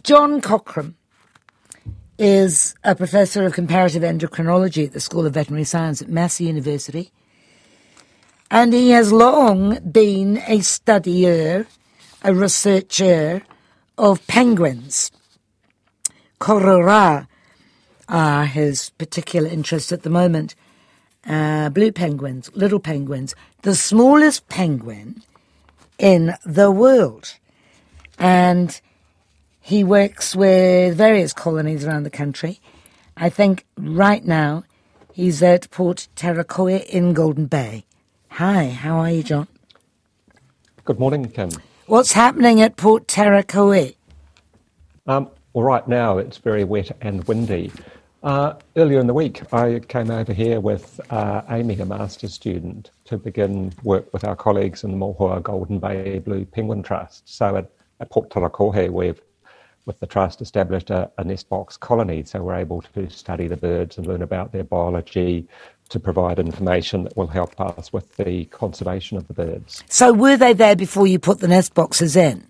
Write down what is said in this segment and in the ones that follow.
John Cochrane is a professor of comparative endocrinology at the School of Veterinary Science at Massey University. And he has long been a studier, a researcher of penguins. Korora are his particular interest at the moment. Blue penguins, little penguins, the smallest penguin in the world. And he works with various colonies around the country. I think right now he's at Port Tarakoe in Golden Bay. Hi, how are you, John? Good morning, Kim. What's happening at Port Tarakoe? Well, right now it's very wet and windy. Earlier in the week, I came over here with Amy, a master's student, to begin work with our colleagues in the Mohoa Golden Bay Blue Penguin Trust. So at Port Tarakoe, we've, with the trust, established a nest box colony, so we're able to study the birds and learn about their biology, to provide information that will help us with the conservation of the birds. So were they there before you put the nest boxes in?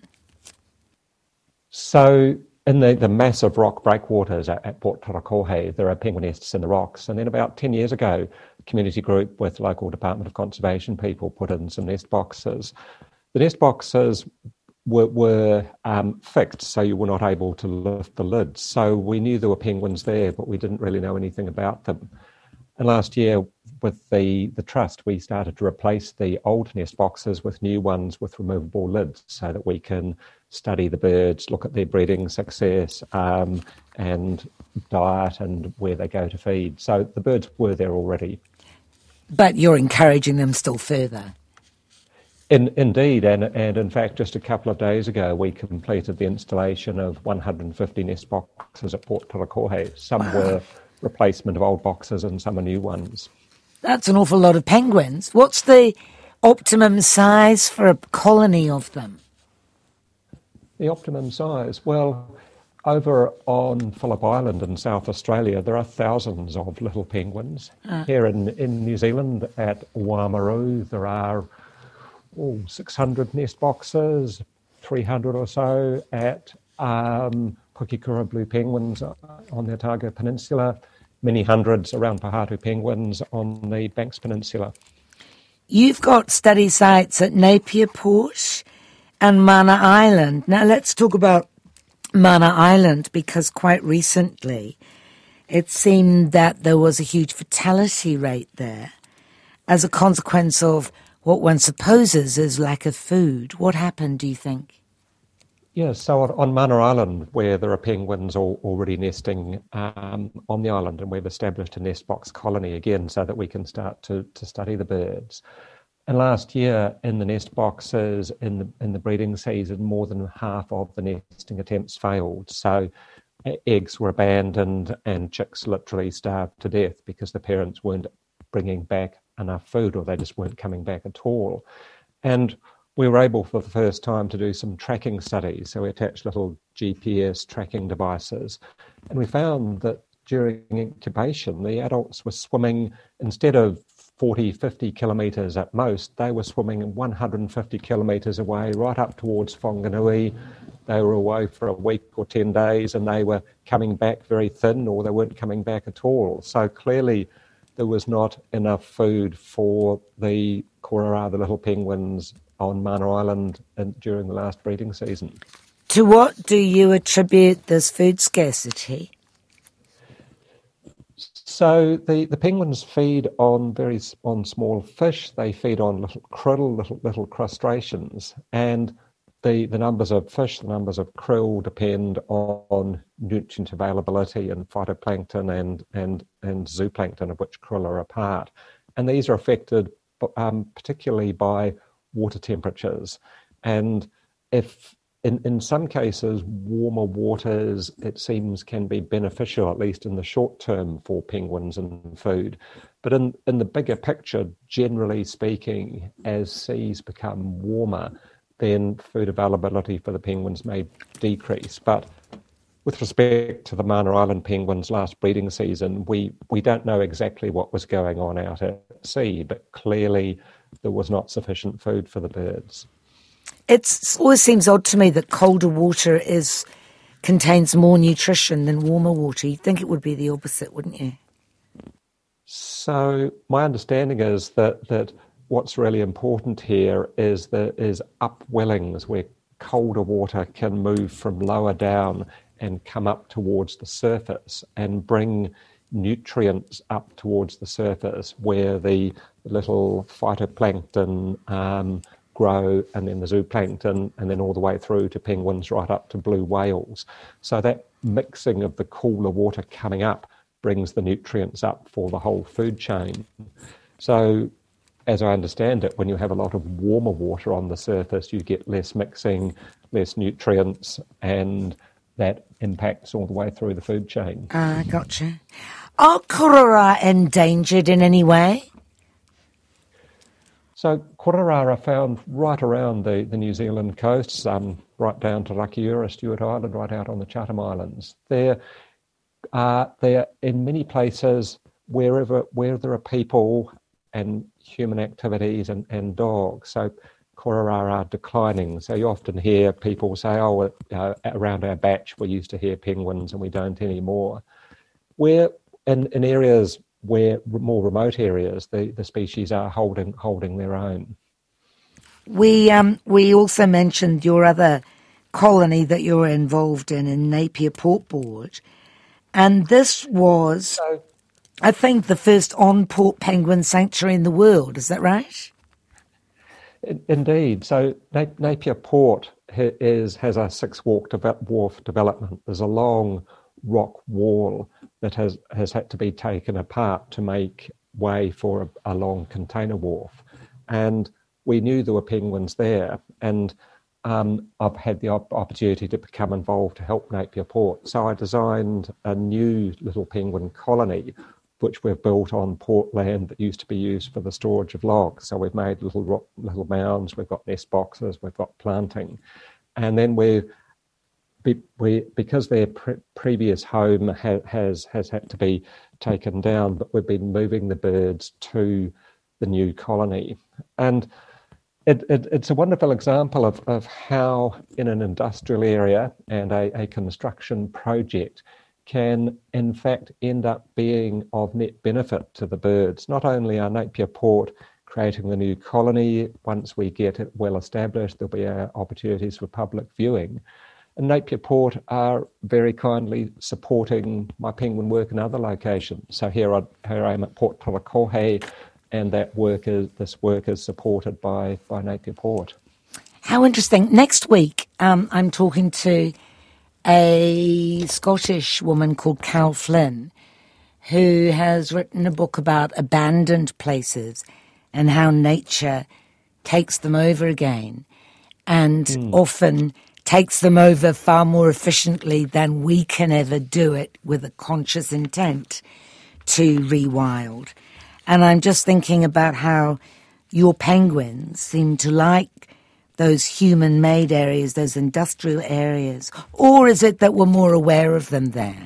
So in the massive rock breakwaters at Port Tarakoe, there are penguin nests in the rocks. And then about 10 years ago, a community group with local Department of Conservation people put in some nest boxes. The nest boxes were fixed, so you were not able to lift the lids. So we knew there were penguins there, but we didn't really know anything about them. And last year, with the trust, we started to replace the old nest boxes with new ones with removable lids so that we can study the birds, look at their breeding success, and diet and where they go to feed. So the birds were there already. But you're encouraging them still further. Indeed, and in fact, just a couple of days ago, we completed the installation of 150 nest boxes at Port Tarakoe. Some were replacement of old boxes and some are new ones. That's an awful lot of penguins. What's the optimum size for a colony of them? The optimum size? Well, over on Phillip Island in South Australia, there are thousands of little penguins. Here in New Zealand at Oamaru, there are 600 nest boxes, 300 or so at Pukekura Blue Penguins on the Otago Peninsula, many hundreds around Pahatu Penguins on the Banks Peninsula. You've got study sites at Napier Port and Mana Island. Now let's talk about Mana Island, because quite recently it seemed that there was a huge fatality rate there as a consequence of what one supposes is lack of food. What happened, do you think? Yes, so on Mana Island, where there are penguins already nesting on the island, and we've established a nest box colony again so that we can start to study the birds. And last year, in the nest boxes, in the breeding season, more than half of the nesting attempts failed. So eggs were abandoned and chicks literally starved to death because the parents weren't bringing back enough food, or they just weren't coming back at all. And we were able for the first time to do some tracking studies. So we attached little GPS tracking devices. And we found that during incubation, the adults were swimming, instead of 40, 50 kilometres at most, they were swimming 150 kilometres away, right up towards Whanganui. They were away for a week or 10 days, and they were coming back very thin, or they weren't coming back at all. So clearly there was not enough food for the korora, the little penguins, on Mana Island during the last breeding season. To what do you attribute this food scarcity? So the penguins feed on small fish. They feed on little krill, little crustaceans, and the numbers of fish, the numbers of krill depend on nutrient availability and phytoplankton and zooplankton, of which krill are a part. And these are affected particularly by water temperatures. And if in some cases, warmer waters, it seems, can be beneficial, at least in the short term, for penguins and food. But in the bigger picture, generally speaking, as seas become warmer, then food availability for the penguins may decrease. But with respect to the Mana Island penguins' last breeding season, we don't know exactly what was going on out at sea, but clearly there was not sufficient food for the birds. It always seems odd to me that colder water is contains more nutrition than warmer water. You'd think it would be the opposite, wouldn't you? So my understanding is that what's really important here is upwellings where colder water can move from lower down and come up towards the surface and bring nutrients up towards the surface where the little phytoplankton grow, and then the zooplankton, and then all the way through to penguins right up to blue whales. So that mixing of the cooler water coming up brings the nutrients up for the whole food chain. So as I understand it, when you have a lot of warmer water on the surface, you get less mixing, less nutrients, and that impacts all the way through the food chain. Gotcha. Are korora endangered in any way? So korora are found right around the New Zealand coasts, right down to Rakiura, Stewart Island, right out on the Chatham Islands. They're in many places where there are people and human activities and dogs. So korora are declining. So you often hear people say, around our batch we used to hear penguins and we don't anymore. Where in areas where more remote areas, the species are holding their own. We also mentioned your other colony that you're involved in Napier Port Board, and this was, I think, the first on-port penguin sanctuary in the world. Is that right? Indeed. So Napier Port has a six-wharf development. There's a long rock wall that has had to be taken apart to make way for a long container wharf. And we knew there were penguins there, and I've had the opportunity to become involved to help Napier Port. So I designed a new little penguin colony, which we've built on port land that used to be used for the storage of logs. So we've made little mounds, we've got nest boxes, we've got planting. And then because their previous home has had to be taken down, but we've been moving the birds to the new colony. And it's a wonderful example of how in an industrial area and a construction project can in fact end up being of net benefit to the birds. Not only are Napier Port creating the new colony, once we get it well established, there'll be opportunities for public viewing. And Napier Port are very kindly supporting my penguin work in other locations. So here I am at Port Tarakohe, and this work is supported by Napier Port. How interesting. Next week, I'm talking to a Scottish woman called Cal Flynn, who has written a book about abandoned places and how nature takes them over again, and often takes them over far more efficiently than we can ever do it with a conscious intent to rewild. And I'm just thinking about how your penguins seem to like those human-made areas, those industrial areas, or is it that we're more aware of them there?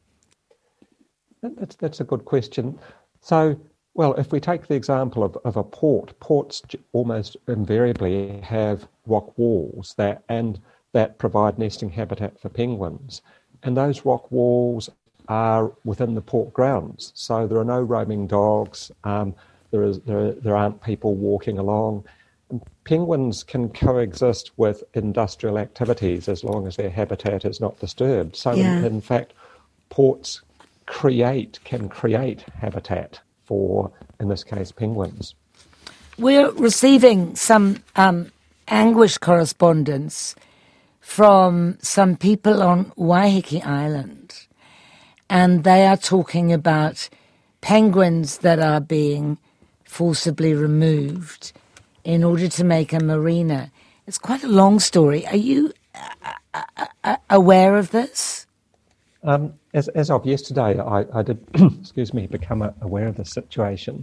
That's a good question. So, well, if we take the example of a port, ports almost invariably have rock walls that provide nesting habitat for penguins. And those rock walls are within the port grounds. So there are no roaming dogs, there aren't people walking along. And penguins can coexist with industrial activities as long as their habitat is not disturbed. So in fact, ports can create habitat for, in this case, penguins. We're receiving some anguished correspondence from some people on Waiheke Island, and they are talking about penguins that are being forcibly removed in order to make a marina. It's quite a long story. Are you aware of this? As of yesterday, I did, become aware of the situation.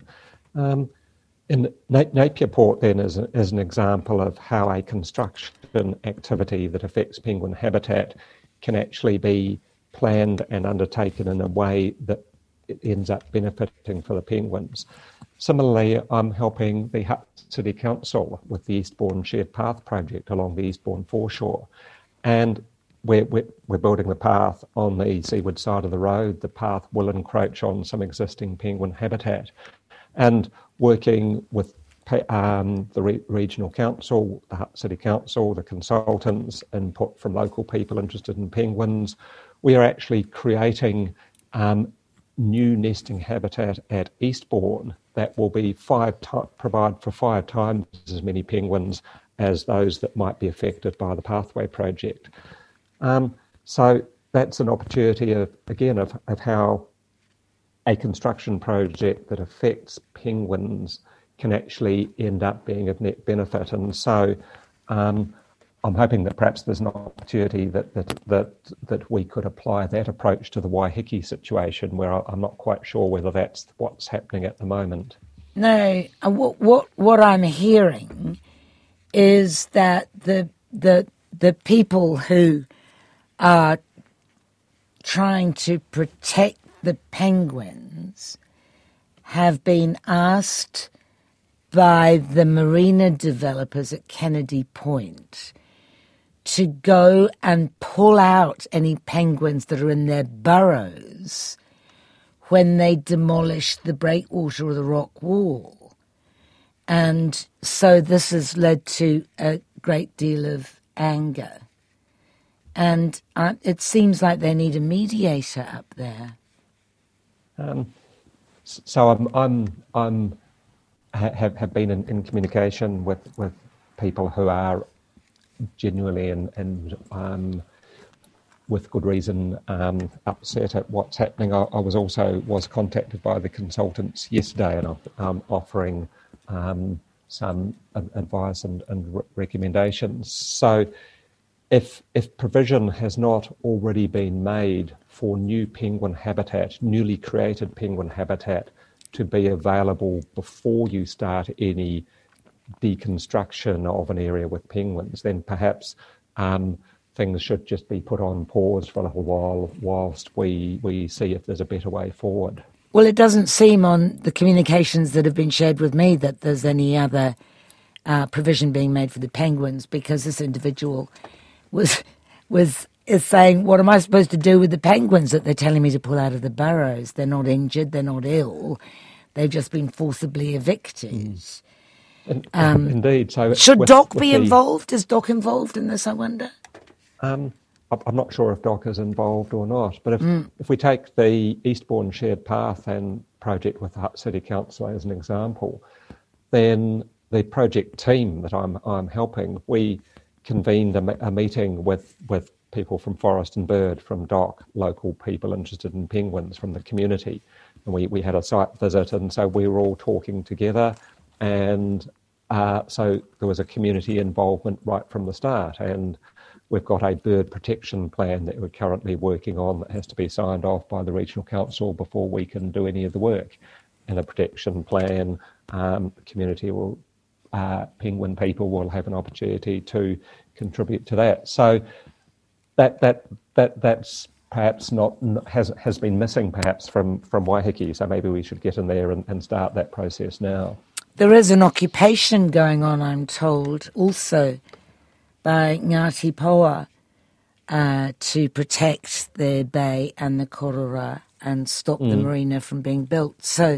In Napier Port, then, is an example of how a construction activity that affects penguin habitat can actually be planned and undertaken in a way that it ends up benefiting for the penguins. Similarly, I'm helping the Hutt City Council with the Eastbourne Shared Path project along the Eastbourne foreshore. And we're building the path on the seaward side of the road. The path will encroach on some existing penguin habitat, and working with the regional council, the Hutt City Council, the consultants, input from local people interested in penguins, we are actually creating new nesting habitat at Eastbourne that will be provide for 5 times as many penguins as those that might be affected by the Pathway project. So that's an opportunity of how a construction project that affects penguins can actually end up being of net benefit. And so I'm hoping that perhaps there's an opportunity that we could apply that approach to the Waiheke situation, where I'm not quite sure whether that's what's happening at the moment. No, what I'm hearing is that the people who are trying to protect the penguins have been asked by the marina developers at Kennedy Point to go and pull out any penguins that are in their burrows when they demolish the breakwater or the rock wall. And so this has led to a great deal of anger. And it seems like they need a mediator up there. So I'm have been in communication with people who are genuinely and with good reason upset at what's happening. I was contacted by the consultants yesterday, and I'm offering some advice and recommendations. So if provision has not already been made for new penguin habitat, newly created penguin habitat, to be available before you start any deconstruction of an area with penguins, then perhaps things should just be put on pause for a little while whilst we see if there's a better way forward. Well, it doesn't seem on the communications that have been shared with me that there's any other provision being made for the penguins, because this individual is saying, what am I supposed to do with the penguins that they're telling me to pull out of the burrows? They're not injured, they're not ill, they've just been forcibly evicted. Indeed. So should DOC be involved? Is DOC involved in this, I wonder? I'm not sure if DOC is involved or not, but if we take the Eastbourne Shared Path and project with the Hutt City Council as an example, then the project team that I'm helping, we convened a meeting with people from Forest and Bird, from DOC, local people interested in penguins from the community, and we had a site visit, and so we were all talking together, and so there was a community involvement right from the start, and we've got a bird protection plan that we're currently working on that has to be signed off by the regional council before we can do any of the work. And the protection plan, the community will, penguin people will have an opportunity to contribute to that. So that's perhaps not has been missing perhaps from Waiheke. So maybe we should get in there and start that process now. There is an occupation going on, I'm told, also by Ngāti Poa to protect the bay and the korora and stop the marina from being built. So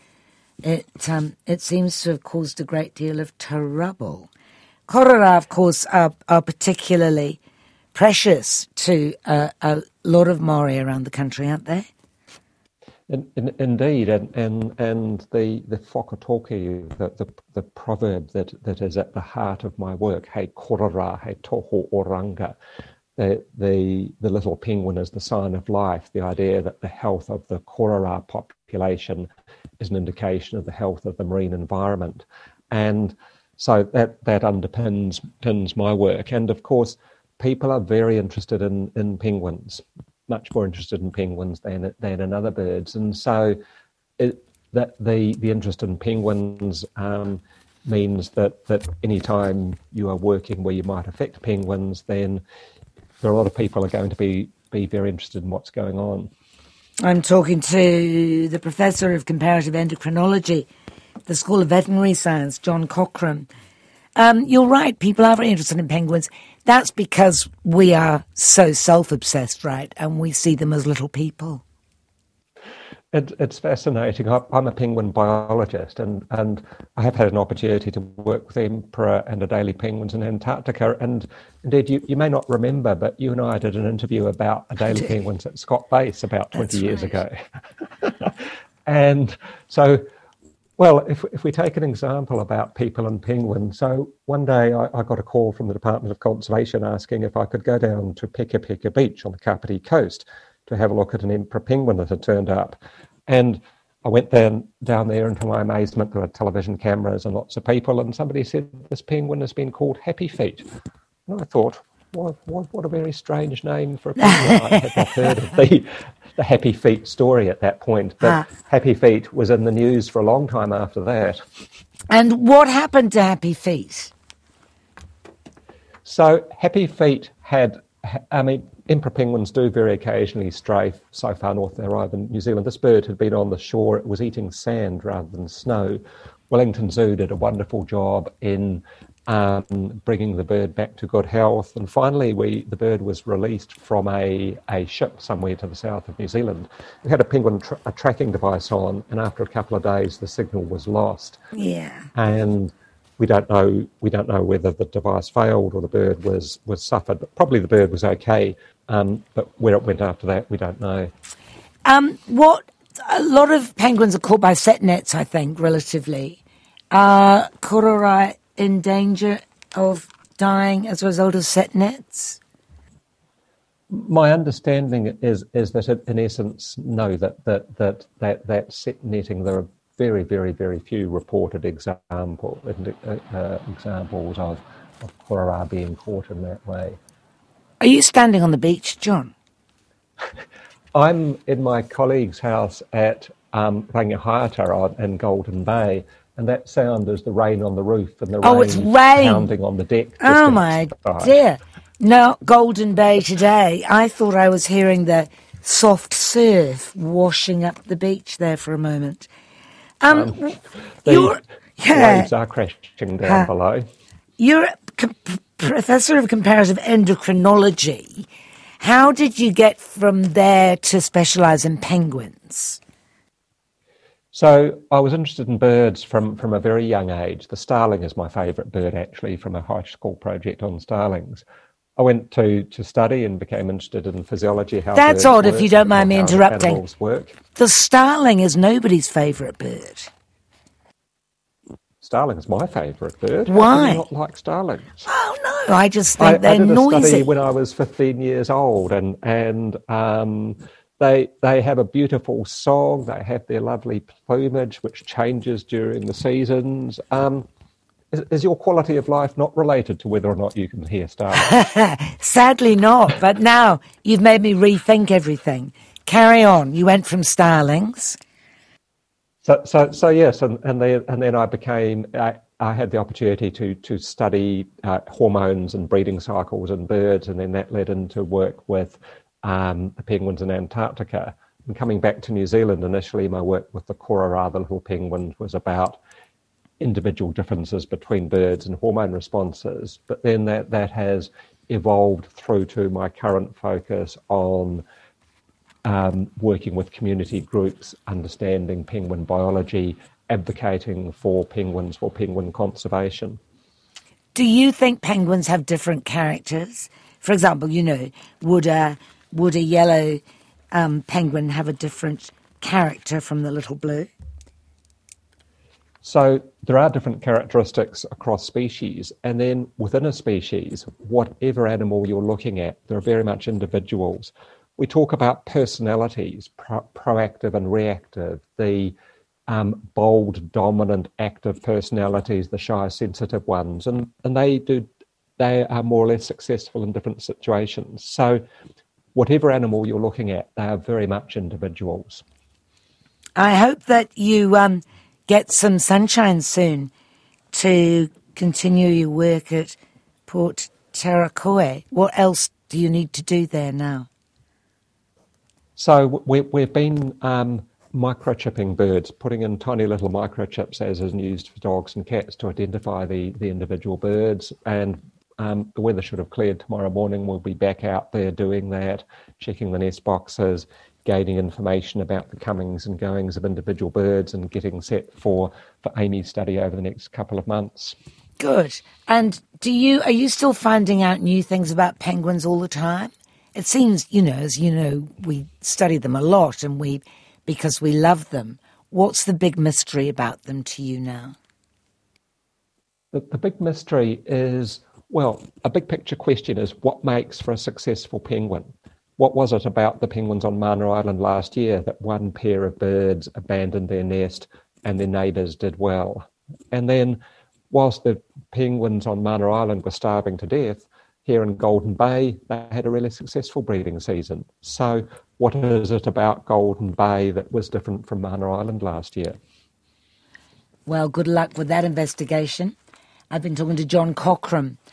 it seems to have caused a great deal of trouble. Korora, of course, are particularly precious to a lot of Māori around the country, aren't they? Indeed, and the whakatoki, the proverb that is at the heart of my work, hei korora, hei toho oranga, the little penguin is the sign of life, the idea that the health of the korora population is an indication of the health of the marine environment. And so that underpins my work. And of course, people are very interested in penguins, much more interested in penguins than in other birds. And so that the interest in penguins means that any time you are working where you might affect penguins, then there are a lot of people are going to be very interested in what's going on. I'm talking to the Professor of Comparative Endocrinology at the School of Veterinary Science, John Cochrane. You're right, people are very interested in penguins. That's because we are so self-obsessed, right? And we see them as little people. It's fascinating. I'm a penguin biologist, and I have had an opportunity to work with emperor and Adelie penguins in Antarctica. And indeed, you may not remember, but you and I did an interview about Adelie penguins at Scott Base about 20 years ago. And so, well, if we take an example about people and penguins, so one day I got a call from the Department of Conservation asking if I could go down to Peka Peka Beach on the Kapiti coast to have a look at an emperor penguin that had turned up. And I went down there, and to my amazement, there were television cameras and lots of people, and somebody said, this penguin has been called Happy Feet. And I thought, what a very strange name for a penguin. I had not heard of the Happy Feet story at that point, but Happy Feet was in the news for a long time after that. And what happened to Happy Feet? So Happy Feet emperor penguins do very occasionally strafe so far north they arrive in New Zealand. This bird had been on the shore. It was eating sand rather than snow. Wellington Zoo did a wonderful job in bringing the bird back to good health. And finally, the bird was released from a ship somewhere to the south of New Zealand. We had a penguin a tracking device on, and after a couple of days, the signal was lost. Yeah. And we don't know whether the device failed or the bird was suffered, but probably the bird was okay. But where it went after that, we don't know. A lot of penguins are caught by set nets, I think, relatively. Are kororai in danger of dying as a result of set nets? My understanding is that in essence, no, that set netting, there are very, very, very few reported examples of kororai being caught in that way. Are you standing on the beach, John? I'm in my colleague's house at Rangihaeta in Golden Bay, and that sound is the rain on the roof and the rain pounding on the deck. Oh, my dear. No, Golden Bay today. I thought I was hearing the soft surf washing up the beach there for a moment. The waves are crashing down below. You're a professor of comparative endocrinology. How did you get from there to specialise in penguins? So I was interested in birds from a very young age. The starling is my favourite bird, actually, from a high school project on starlings. I went to study and became interested in physiology. That's odd, if you don't mind me interrupting. Animals work. The starling is nobody's favourite bird. Starling is my favourite bird. Why? How do you not like starlings? Oh, no, I just think they're noisy. I did a study when I was 15 years old, and they have a beautiful song. They have their lovely plumage, which changes during the seasons. Is your quality of life not related to whether or not you can hear starlings? Sadly not, but now you've made me rethink everything. Carry on. You went from starlings. So yes, and then I had the opportunity to study hormones and breeding cycles in birds, and then that led into work with the penguins in Antarctica. And coming back to New Zealand, initially my work with the kororai, the little penguins, was about individual differences between birds and hormone responses. But then that has evolved through to my current focus on working with community groups, understanding penguin biology, advocating for penguins, for penguin conservation. Do you think penguins have different characters? For example, would a yellow penguin have a different character from the little blue? So there are different characteristics across species, and then within a species, whatever animal you're looking at, they're very much individuals. We talk about personalities, proactive and reactive, the bold, dominant, active personalities, the shy, sensitive ones, and they are more or less successful in different situations. So whatever animal you're looking at, they are very much individuals. I hope that you get some sunshine soon to continue your work at Port Tarakoe. What else do you need to do there now? So we've been microchipping birds, putting in tiny little microchips as is used for dogs and cats to identify the individual birds. And the weather should have cleared tomorrow morning. We'll be back out there doing that, checking the nest boxes, gaining information about the comings and goings of individual birds and getting set for Amy's study over the next couple of months. Good. And are you still finding out new things about penguins all the time? It seems, as you know, we study them a lot because we love them. What's the big mystery about them to you now? The big mystery is, a big picture question is what makes for a successful penguin? What was it about the penguins on Mana Island last year that one pair of birds abandoned their nest and their neighbours did well? And then, whilst the penguins on Mana Island were starving to death, here in Golden Bay, they had a really successful breeding season. So what is it about Golden Bay that was different from Mana Island last year? Well, good luck with that investigation. I've been talking to John Cochrane